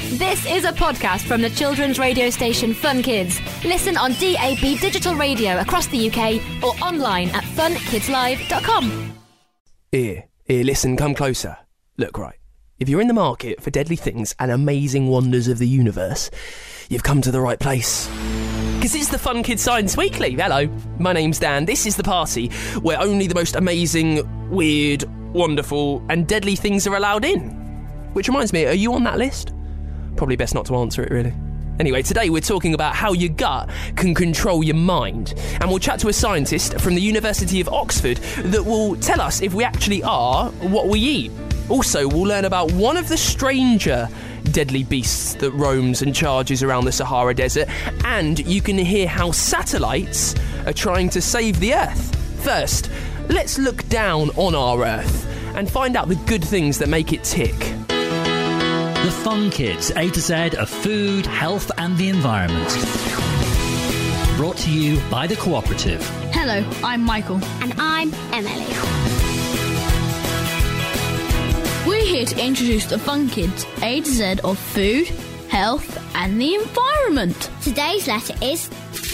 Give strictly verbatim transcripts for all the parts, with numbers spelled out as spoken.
This is a podcast from the children's radio station Fun Kids. Listen on D A B digital radio across the U K or online at fun kids live dot com. Here, here, listen, come closer. Look, right, if you're in the market for deadly things and amazing wonders of the universe, you've come to the right place. Because it's the Fun Kids Science Weekly. Hello, my name's Dan. This is the party where only the most amazing, weird, wonderful and deadly things are allowed in. Which reminds me, are you on that list? Probably best not to answer it, really. Anyway, today we're talking about how your gut can control your mind. And we'll chat to a scientist from the University of Oxford that will tell us if we actually are what we eat. Also, we'll learn about one of the stranger deadly beasts that roams and charges around the Sahara Desert. And you can hear how satellites are trying to save the Earth. First, let's look down on our Earth and find out the good things that make it tick. The Fun Kids, A to Z of food, health and the environment. Brought to you by The Cooperative. Hello, I'm Michael. And I'm Emily. We're here to introduce the Fun Kids, A to Z of food, health and the environment. Today's letter is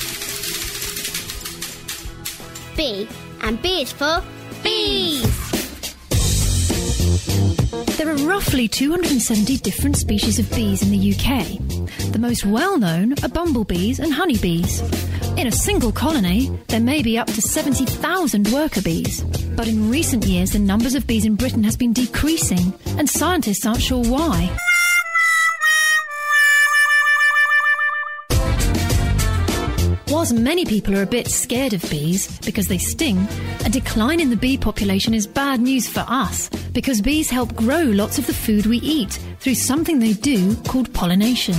B, and B is for bees. There are roughly two hundred seventy different species of bees in the U K. The most well-known are bumblebees and honeybees. In a single colony, there may be up to seventy thousand worker bees. But in recent years, the numbers of bees in Britain has been decreasing, and scientists aren't sure why. Whilst many people are a bit scared of bees because they sting, a decline in the bee population is bad news for us because bees help grow lots of the food we eat through something they do called pollination.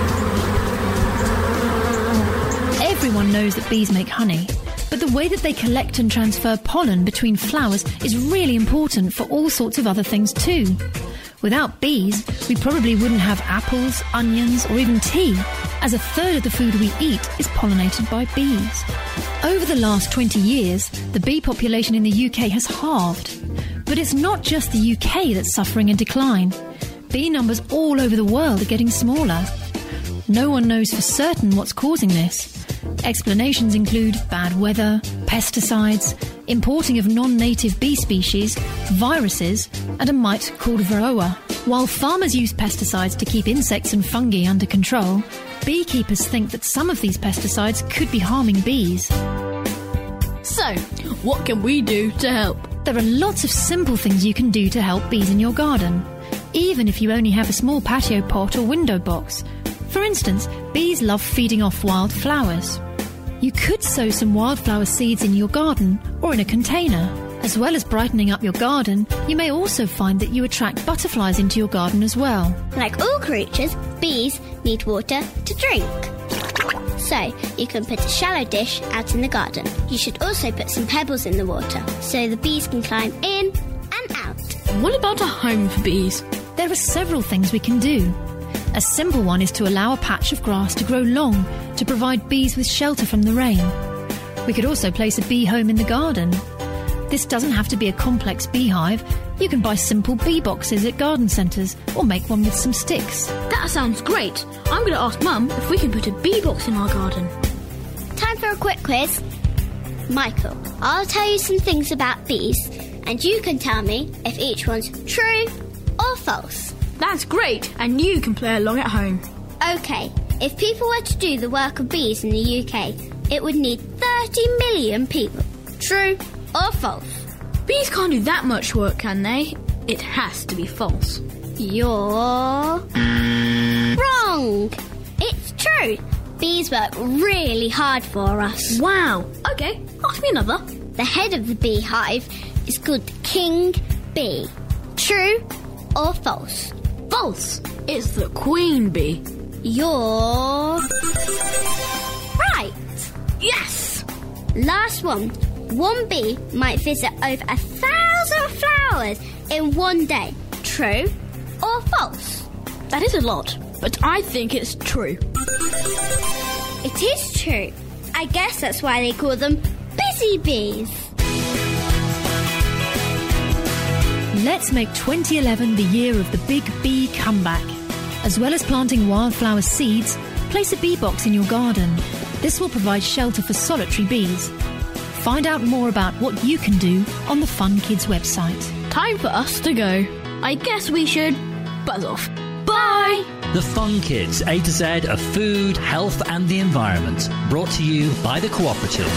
Everyone knows that bees make honey, but the way that they collect and transfer pollen between flowers is really important for all sorts of other things too. Without bees, we probably wouldn't have apples, onions, or even tea, as a third of the food we eat is pollinated by bees. Over the last twenty years, the bee population in the U K has halved. But it's not just the U K that's suffering a decline. Bee numbers all over the world are getting smaller. No one knows for certain what's causing this. Explanations include bad weather, pesticides, importing of non-native bee species, viruses, and a mite called varroa. While farmers use pesticides to keep insects and fungi under control, beekeepers think that some of these pesticides could be harming bees. So, what can we do to help? There are lots of simple things you can do to help bees in your garden, even if you only have a small patio pot or window box. For instance, bees love feeding off wild flowers. You could sow some wildflower seeds in your garden or in a container. As well as brightening up your garden, you may also find that you attract butterflies into your garden as well. Like all creatures, bees need water to drink. So, you can put a shallow dish out in the garden. You should also put some pebbles in the water so the bees can climb in and out. What about a home for bees? There are several things we can do. A simple one is to allow a patch of grass to grow long to provide bees with shelter from the rain. We could also place a bee home in the garden. This doesn't have to be a complex beehive. You can buy simple bee boxes at garden centres or make one with some sticks. That sounds great. I'm going to ask Mum if we can put a bee box in our garden. Time for a quick quiz. Michael, I'll tell you some things about bees, and you can tell me if each one's true or false. That's great, and you can play along at home. OK, if people were to do the work of bees in the U K, it would need thirty million people. True or false? Bees can't do that much work, can they? It has to be false. You're wrong. It's true. Bees work really hard for us. Wow. OK, ask me another. The head of the beehive is called the king bee. True or false? False. It's the queen bee. You're right. Yes. Last one. One bee might visit over a thousand flowers in one day. True or false? That is a lot, but I think it's true. It is true. I guess that's why they call them busy bees. Let's make twenty eleven the year of the big bee comeback. As well as planting wildflower seeds, place a bee box in your garden. This will provide shelter for solitary bees. Find out more about what you can do on the Fun Kids website. Time for us to go. I guess we should buzz off. Bye! The Fun Kids, A to Z of food, health and the environment. Brought to you by the Cooperative.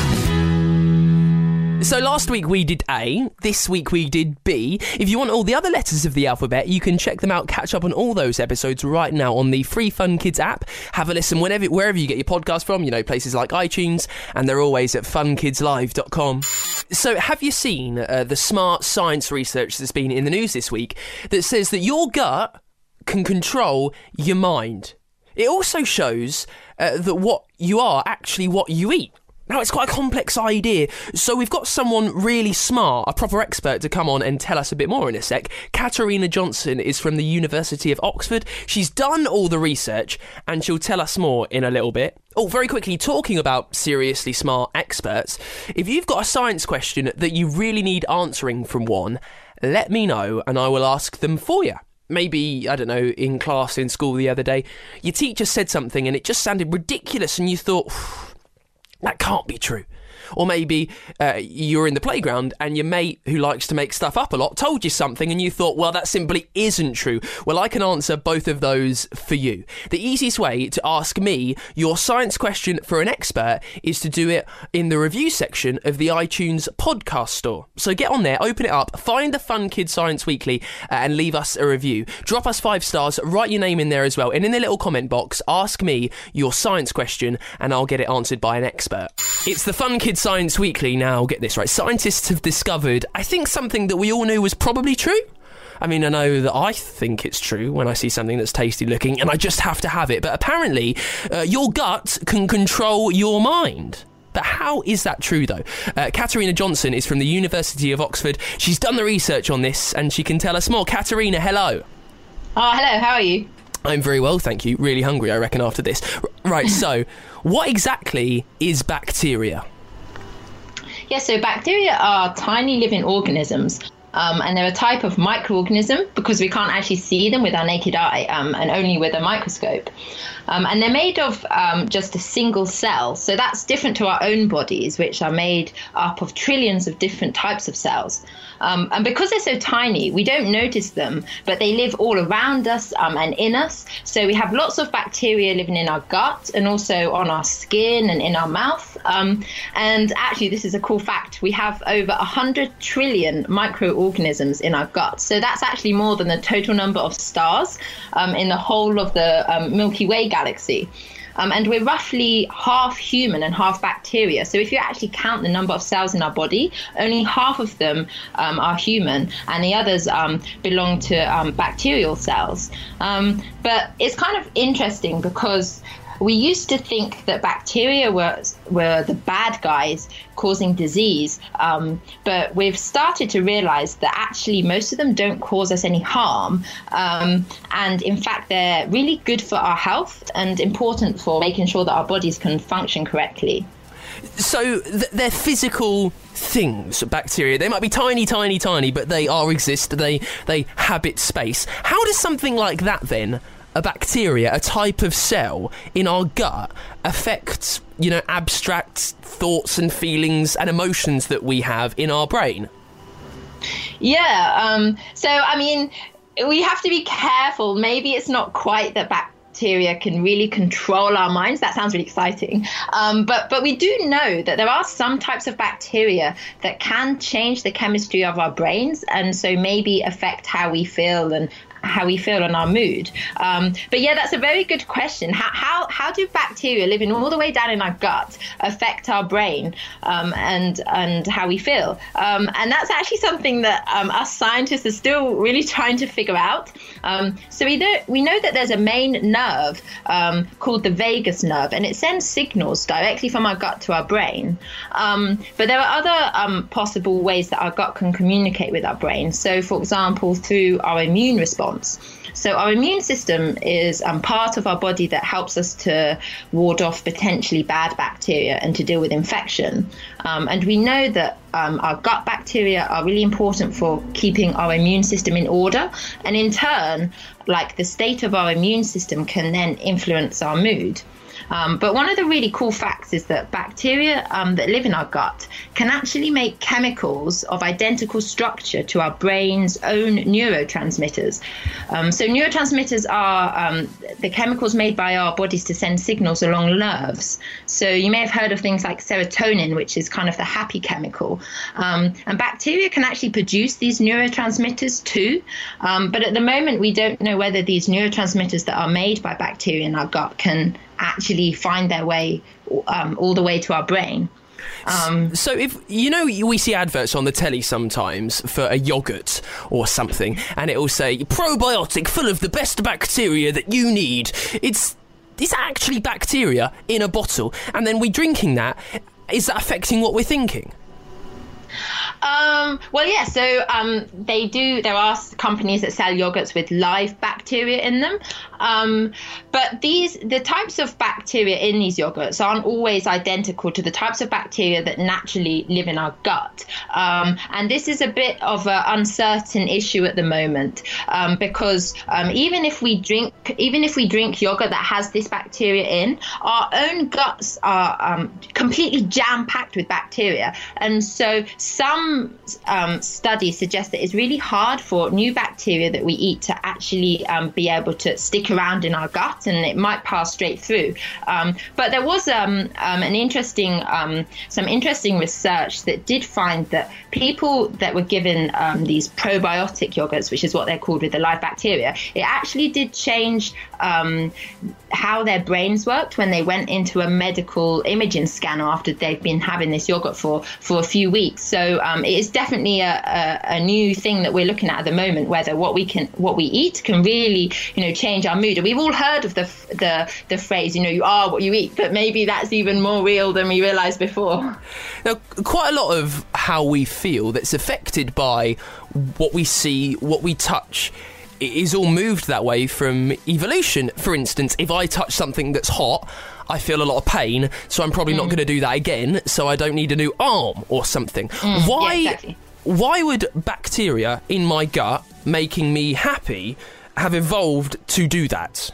So last week we did A, this week we did B. If you want all the other letters of the alphabet, you can check them out, catch up on all those episodes right now on the free Fun Kids app. Have a listen whenever, wherever you get your podcast from, you know, places like iTunes, and they're always at fun kids live dot com. So have you seen uh, the smart science research that's been in the news this week that says that your gut can control your mind? It also shows uh, that what you are actually what you eat. Now, it's quite a complex idea, so we've got someone really smart, a proper expert, to come on and tell us a bit more in a sec. Katarina Johnson is from the University of Oxford. She's done all the research, and she'll tell us more in a little bit. Oh, very quickly, talking about seriously smart experts, if you've got a science question that you really need answering from one, let me know, and I will ask them for you. Maybe, I don't know, in class in school the other day, your teacher said something and it just sounded ridiculous, and you thought, that can't be true. Or maybe uh, you're in the playground and your mate, who likes to make stuff up a lot, told you something and you thought, well, that simply isn't true. Well, I can answer both of those for you. The easiest way to ask me your science question for an expert is to do it in the review section of the iTunes podcast store. So get on there, open it up, find the Fun Kids Science Weekly uh, and leave us a review. Drop us five stars, write your name in there as well. And in the little comment box, ask me your science question and I'll get it answered by an expert. It's the Fun Kids Science Weekly. Now, get this right. Scientists have discovered, I think, something that we all knew was probably true. I mean, I know that I think it's true when I see something that's tasty looking and I just have to have it. But apparently, uh, your gut can control your mind. But how is that true, though? Uh, Katarina Johnson is from the University of Oxford. She's done the research on this and she can tell us more. Katarina, hello. Oh, hello. How are you? I'm very well, thank you. Really hungry, I reckon, after this. R- right, so, what exactly is bacteria? Yeah, so bacteria are tiny living organisms. Um, and they're a type of microorganism because we can't actually see them with our naked eye um, and only with a microscope. Um, and they're made of um, just a single cell. So that's different to our own bodies, which are made up of trillions of different types of cells. Um, and because they're so tiny, we don't notice them, but they live all around us um, and in us. So we have lots of bacteria living in our gut and also on our skin and in our mouth. Um, and actually, this is a cool fact. We have over one hundred trillion microorganisms in our gut. So that's actually more than the total number of stars um, in the whole of the um, Milky Way galaxy. Um, and we're roughly half human and half bacteria. So if you actually count the number of cells in our body, only half of them um, are human and the others um, belong to um, bacterial cells. Um, but it's kind of interesting because we used to think that bacteria were were the bad guys causing disease, um, but we've started to realize that actually most of them don't cause us any harm. Um, and in fact, they're really good for our health and important for making sure that our bodies can function correctly. So th- they're physical things, bacteria. They might be tiny, tiny, tiny, but they are exist. They, they habit space. How does something like that then, a bacteria, a type of cell in our gut, affect, you know, abstract thoughts and feelings and emotions that we have in our brain? Yeah, um, so, I mean, we have to be careful. Maybe it's not quite that bacteria can really control our minds. That sounds really exciting. Um, but, but we do know that there are some types of bacteria that can change the chemistry of our brains and so maybe affect how we feel and how we feel on our mood. Um, but yeah, that's a very good question. How, how how do bacteria living all the way down in our gut affect our brain um, and and how we feel? Um, and that's actually something that um, us scientists are still really trying to figure out. Um, so we know, we know that there's a main nerve um, called the vagus nerve, and it sends signals directly from our gut to our brain. Um, but there are other um, possible ways that our gut can communicate with our brain. So, for example, through our immune response. So our immune system is um, part of our body that helps us to ward off potentially bad bacteria and to deal with infection. Um, and we know that um, our gut bacteria are really important for keeping our immune system in order. And in turn, like the state of our immune system can then influence our mood. Um, but one of the really cool facts is that bacteria um, that live in our gut can actually make chemicals of identical structure to our brain's own neurotransmitters. Um, so neurotransmitters are um, the chemicals made by our bodies to send signals along nerves. So you may have heard of things like serotonin, which is kind of the happy chemical. Um, and bacteria can actually produce these neurotransmitters too. Um, but at the moment, we don't know whether these neurotransmitters that are made by bacteria in our gut can actually find their way um, all the way to our brain. Um, so if, you know, we see adverts on the telly sometimes for a yoghurt or something, and it will say, probiotic full of the best bacteria that you need. It's, it's actually bacteria in a bottle, and then we're drinking that. Is that affecting what we're thinking? Um, well, yeah, so um, they do. There are companies that sell yogurts with live bacteria in them. Um, but these, the types of bacteria in these yogurts aren't always identical to the types of bacteria that naturally live in our gut. Um, and this is a bit of an uncertain issue at the moment, um, because um, even if we drink, even if we drink yogurt that has this bacteria in, our own guts are um, completely jam-packed with bacteria. And so some um, studies suggest that it's really hard for new bacteria that we eat to actually um, be able to stick around in our gut, and it might pass straight through. Um, but there was um, um, an interesting, um, some interesting research that did find that people that were given um, these probiotic yogurts, which is what they're called with the live bacteria, it actually did change um, how their brains worked when they went into a medical imaging scanner after they've been having this yogurt for, for a few weeks. So um, it is definitely a, a, a new thing that we're looking at at the moment, whether what we can, what we eat can really, you know, change our mood. And we've all heard of the the the phrase, you know, you are what you eat, but maybe that's even more real than we realised before. Now, quite a lot of how we feel that's affected by what we see, what we touch, is all moved that way from evolution. For instance, if I touch something that's hot, I feel a lot of pain, so I'm probably mm. not going to do that again, so I don't need a new arm or something. Mm, why, yeah, exactly. why would bacteria in my gut making me happy have evolved to do that?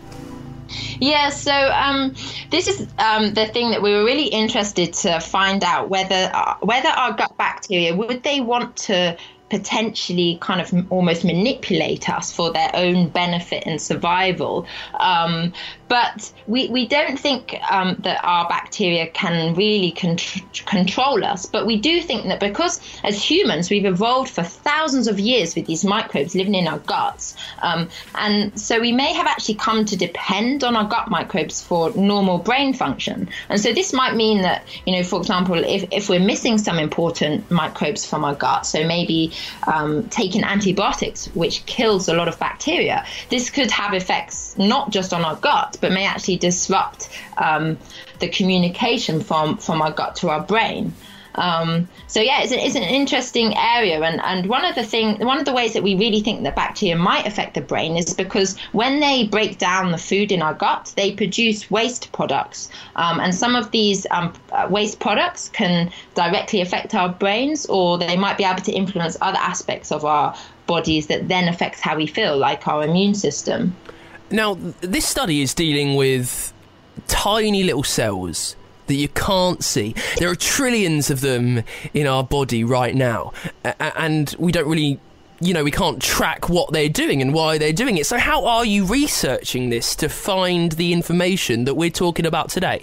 Yeah, so um, this is um, the thing that we were really interested to find out, whether uh, whether our gut bacteria, would they want to potentially kind of almost manipulate us for their own benefit and survival. Um, but we, we don't think um, that our bacteria can really con- control us. But we do think that because as humans, we've evolved for thousands of years with these microbes living in our guts. Um, and so we may have actually come to depend on our gut microbes for normal brain function. And so this might mean that, you know, for example, if, if we're missing some important microbes from our gut, so maybe um, taking antibiotics, which kills a lot of bacteria, this could have effects not just on our gut, but may actually disrupt um, the communication from, from our gut to our brain. Um, so yeah, it's, a, it's an interesting area, and, and one of the thing, one of the ways that we really think that bacteria might affect the brain is because when they break down the food in our gut, they produce waste products, um, and some of these um, waste products can directly affect our brains, or they might be able to influence other aspects of our bodies that then affects how we feel, like our immune system. Now, this study is dealing with tiny little cells that you can't see. There are trillions of them in our body right now, and we don't really, you know, we can't track what they're doing and why they're doing it. So how are you researching this to find the information that we're talking about today?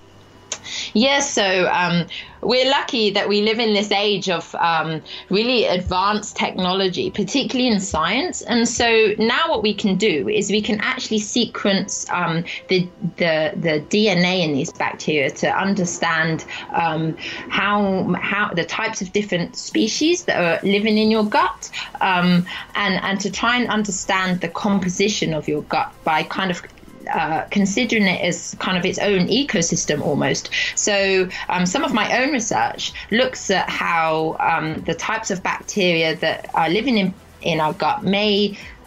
Yes, so um, we're lucky that we live in this age of um, really advanced technology, particularly in science. And so now what we can do is we can actually sequence um, the, the the D N A in these bacteria to understand um, how how the types of different species that are living in your gut, um, and and to try and understand the composition of your gut by kind of Uh, considering it as kind of its own ecosystem almost. So um, some of my own research looks at how um, the types of bacteria that are living in, in our gut may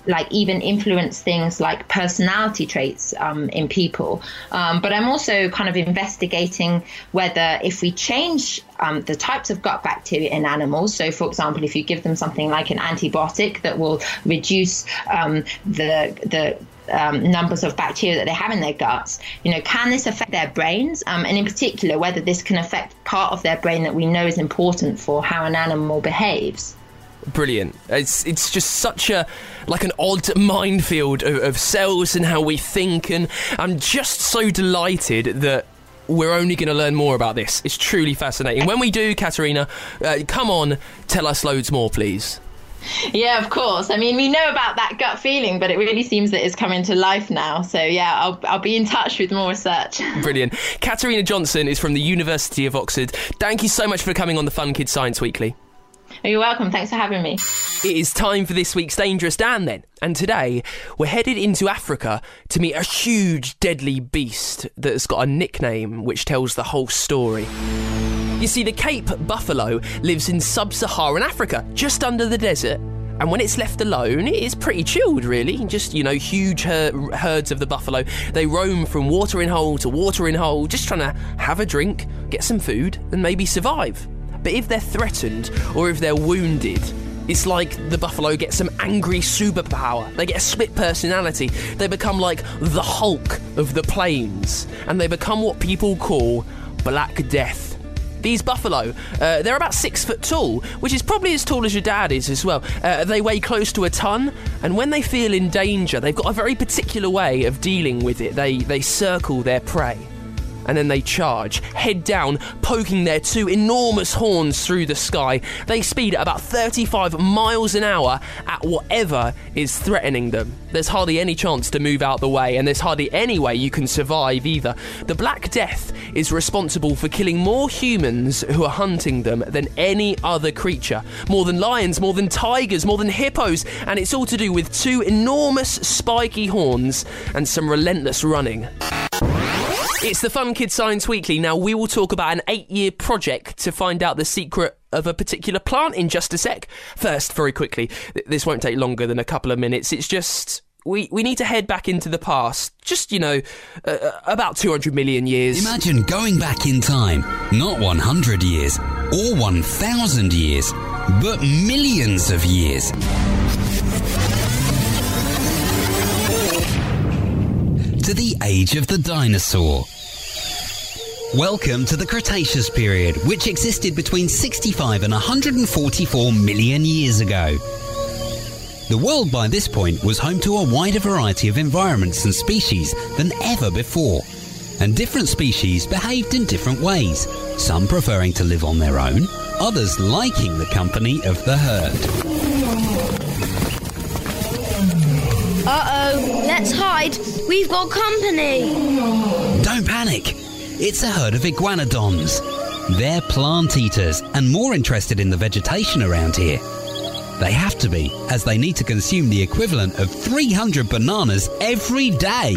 like even influence things like personality traits um, in people. Um, but I'm also kind of investigating whether if we change um, the types of gut bacteria in animals, so for example, if you give them something like an antibiotic that will reduce um, the the Um, numbers of bacteria that they have in their guts, you know, can this affect their brains? Um, and in particular, whether this can affect part of their brain that we know is important for how an animal behaves. Brilliant. It's it's just such a like an odd minefield of, of cells and how we think, and I'm just so delighted that we're only going to learn more about this. It's truly fascinating. When we do, Katerina, uh, come on, tell us loads more, please. Yeah, of course. I mean, we know about that gut feeling, but it really seems that it's coming to life now. So, yeah, I'll I'll be in touch with more research. Brilliant. Katerina Johnson is from the University of Oxford. Thank you so much for coming on the Fun Kids Science Weekly. Oh, you're welcome. Thanks for having me. It is time for this week's Dangerous Dan, then. And today, we're headed into Africa to meet a huge, deadly beast that's got a nickname which tells the whole story. You see, the Cape buffalo lives in sub-Saharan Africa, just under the desert. And when it's left alone, it is pretty chilled, really. Just, you know, huge her- herds of the buffalo. They roam from watering hole to watering hole, just trying to have a drink, get some food, and maybe survive. But if they're threatened, or if they're wounded, it's like the buffalo gets some angry superpower. They get a split personality. They become like the Hulk of the plains. And they become what people call Black Death. These buffalo, uh, they're about six foot tall, which is probably as tall as your dad is as well. Uh, they weigh close to a ton, and when they feel in danger, they've got a very particular way of dealing with it. They they circle their prey, and then they charge, head down, poking their two enormous horns through the sky. They speed at about thirty-five miles an hour at whatever is threatening them. There's hardly any chance to move out the way, and there's hardly any way you can survive either. The Black Death is responsible for killing more humans who are hunting them than any other creature. More than lions, more than tigers, more than hippos, and it's all to do with two enormous spiky horns and some relentless running. It's the Fun Kids Science Weekly. Now, we will talk about an eight-year project to find out the secret of a particular plant in just a sec. First, very quickly, th- this won't take longer than a couple of minutes. It's just... We, we need to head back into the past, just, you know, uh, about two hundred million years. Imagine going back in time, not one hundred years or one thousand years, but millions of years. To the age of the dinosaur. Welcome to the Cretaceous period, which existed between sixty-five and one hundred forty-four million years ago. The world by this point was home to a wider variety of environments and species than ever before, and different species behaved in different ways, some preferring to live on their own, others liking the company of the herd. Uh-oh, let's hide. We've got company. Don't panic. It's a herd of iguanodons. They're plant eaters and more interested in the vegetation around here. They have to be, as they need to consume the equivalent of three hundred bananas every day.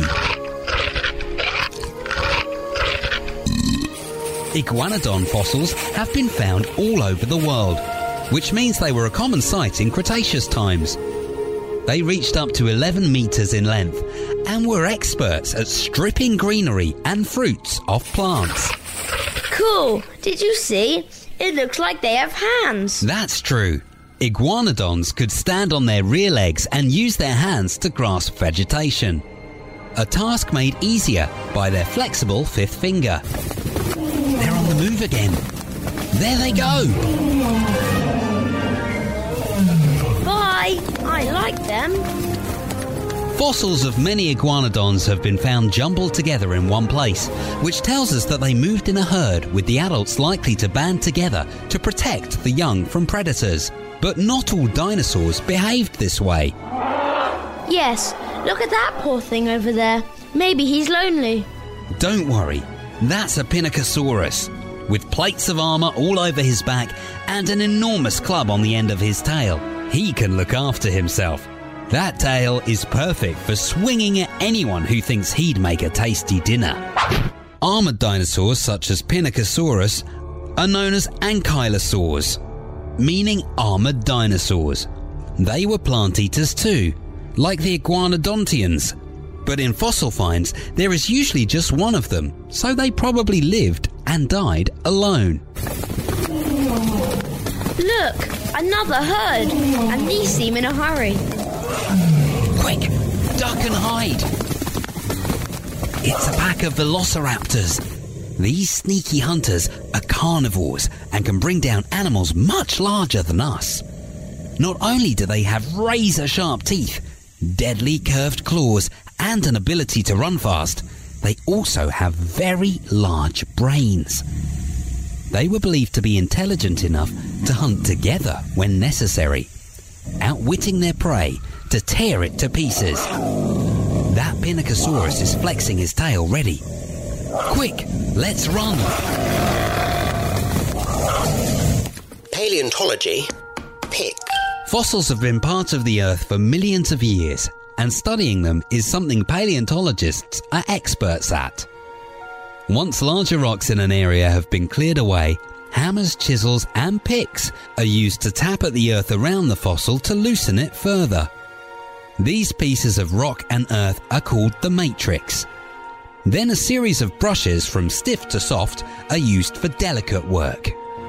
Iguanodon fossils have been found all over the world, which means they were a common sight in Cretaceous times. They reached up to eleven metres in length and were experts at stripping greenery and fruits off plants. Cool. Did you see? It looks like they have hands. That's true. Iguanodons could stand on their rear legs and use their hands to grasp vegetation. A task made easier by their flexible fifth finger. They're on the move again. There they go. Bye. I like them. Fossils of many iguanodons have been found jumbled together in one place, which tells us that they moved in a herd with the adults likely to band together to protect the young from predators. But not all dinosaurs behaved this way. Yes, look at that poor thing over there. Maybe he's lonely. Don't worry, that's a Pinacosaurus, with plates of armour all over his back and an enormous club on the end of his tail. He can look after himself. That tail is perfect for swinging at anyone who thinks he'd make a tasty dinner. Armoured dinosaurs such as Pinacosaurus are known as ankylosaurs, meaning armoured dinosaurs. They were plant eaters too, like the iguanodontians. But in fossil finds, there is usually just one of them, so they probably lived and died alone. Look, another herd, and these seem in a hurry. Quick, duck and hide. It's a pack of velociraptors. These sneaky hunters are carnivores and can bring down animals much larger than us. Not only do they have razor-sharp teeth, deadly curved claws, and an ability to run fast, they also have very large brains. They were believed to be intelligent enough to hunt together when necessary, outwitting their prey to tear it to pieces. That Pinacosaurus is flexing his tail ready. Quick, let's run! Paleontology, pick. Fossils have been part of the Earth for millions of years, and studying them is something paleontologists are experts at. Once larger rocks in an area have been cleared away, hammers, chisels and picks are used to tap at the earth around the fossil to loosen it further. These pieces of rock and earth are called the matrix. Then a series of brushes from stiff to soft are used for delicate work.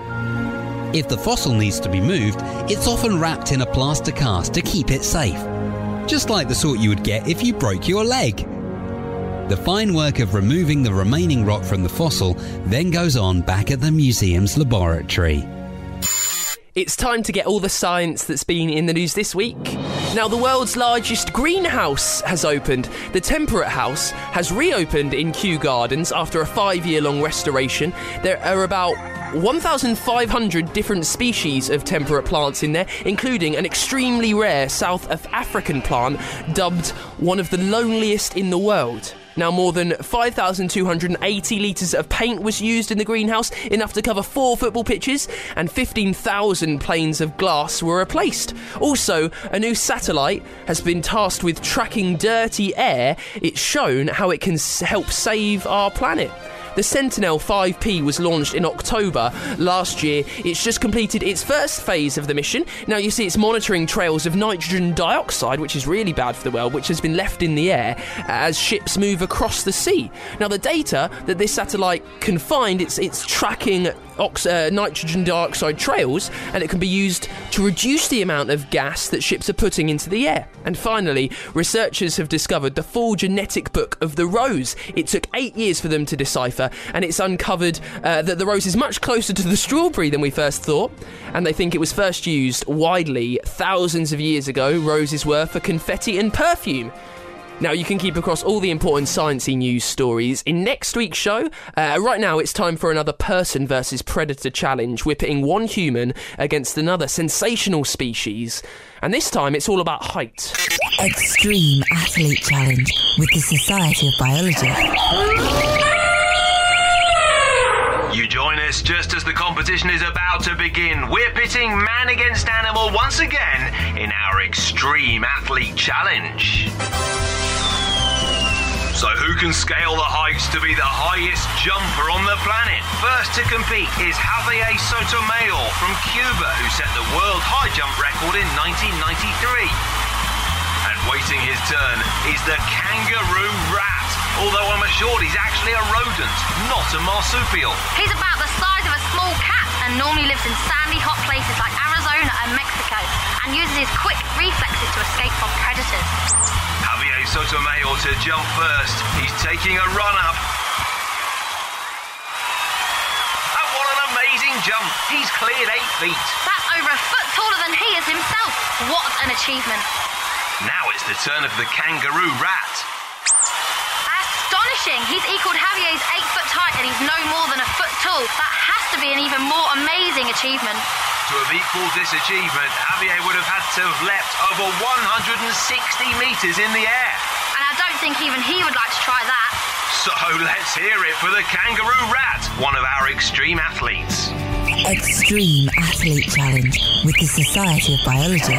If the fossil needs to be moved, it's often wrapped in a plaster cast to keep it safe, just like the sort you would get if you broke your leg. The fine work of removing the remaining rock from the fossil then goes on back at the museum's laboratory. It's time to get all the science that's been in the news this week. Now, the world's largest greenhouse has opened. The Temperate House has reopened in Kew Gardens after a five-year-long restoration. There are about one thousand five hundred different species of temperate plants in there, including an extremely rare South African plant dubbed one of the loneliest in the world. Now, more than five thousand two hundred eighty litres of paint was used in the greenhouse, enough to cover four football pitches, and fifteen thousand planes of glass were replaced. Also, a new satellite has been tasked with tracking dirty air. It's shown how it can s- help save our planet. The Sentinel five P was launched in October last year. It's just completed its first phase of the mission. Now, you see, it's monitoring trails of nitrogen dioxide, which is really bad for the world, which has been left in the air as ships move across the sea. Now, the data that this satellite can find, it's, it's tracking ox- uh, nitrogen dioxide trails, and it can be used to reduce the amount of gas that ships are putting into the air. And finally, researchers have discovered the full genetic book of the rose. It took eight years for them to decipher, and it's uncovered uh, that the rose is much closer to the strawberry than we first thought, and they think it was first used widely thousands of years ago. Roses were for confetti and perfume. Now, you can keep across all the important sciencey news stories in next week's show. Uh, right now, it's time for another person versus predator challenge. We're pitting one human against another sensational species, and this time it's all about height. Extreme Athlete Challenge with the Society of Biology. You join us just as the competition is about to begin. We're pitting man against animal once again in our Extreme Athlete Challenge. So who can scale the heights to be the highest jumper on the planet? First to compete is Javier Sotomayor from Cuba, who set the world high jump record in nineteen ninety-three. And waiting his turn is the kangaroo rat, although I'm assured he's actually a rodent, not a marsupial. He's about the size of a small cat and normally lives in sandy, hot places like Arizona and Mexico, and uses his quick reflexes to escape from predators. Javier Sotomayor to jump first. He's taking a run-up. And what an amazing jump. He's cleared eight feet. That's over a foot taller than he is himself. What an achievement. Now it's the turn of the kangaroo rat. Astonishing! He's equalled Javier's eight foot height and he's no more than a foot tall. That has to be an even more amazing achievement. To have equalled this achievement, Javier would have had to have leapt over one hundred sixty metres in the air. And I don't think even he would like to try that. So let's hear it for the kangaroo rat, one of our extreme athletes. Extreme Athlete Challenge with the Society of Biology.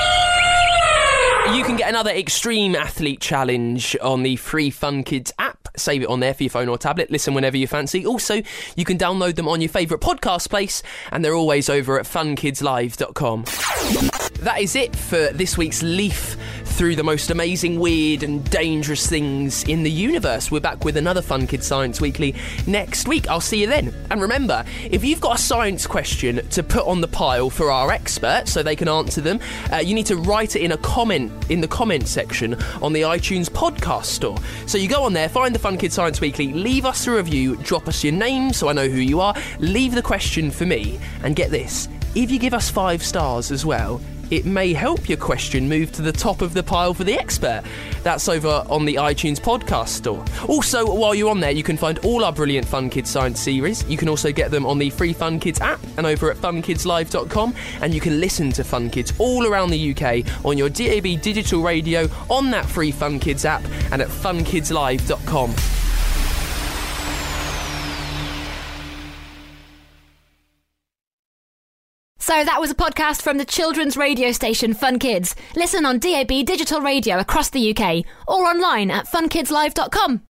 You can get another Extreme Athlete Challenge on the free Fun Kids app. Save it on there for your phone or tablet. Listen whenever you fancy. Also, you can download them on your favourite podcast place, and they're always over at fun kids live dot com. That is it for this week's Leaf through the most amazing, weird and dangerous things in the universe. We're back with another Fun Kids Science Weekly next week. I'll see you then. And remember, if you've got a science question to put on the pile for our experts so they can answer them, uh, you need to write it in a comment in the comment section on the iTunes podcast store. So you go on there, find the Fun Kids Science Weekly, leave us a review, drop us your name so I know who you are, leave the question for me, and get this, if you give us five stars as well, it may help your question move to the top of the pile for the expert. That's over on the iTunes podcast store. Also, while you're on there, you can find all our brilliant Fun Kids Science series. You can also get them on the free Fun Kids app and over at fun kids live dot com, and you can listen to Fun Kids all around the U K on your D A B digital radio, on that free Fun Kids app, and at fun kids live dot com. So that was a podcast from the children's radio station Fun Kids. Listen on D A B digital radio across the U K or online at fun kids live dot com.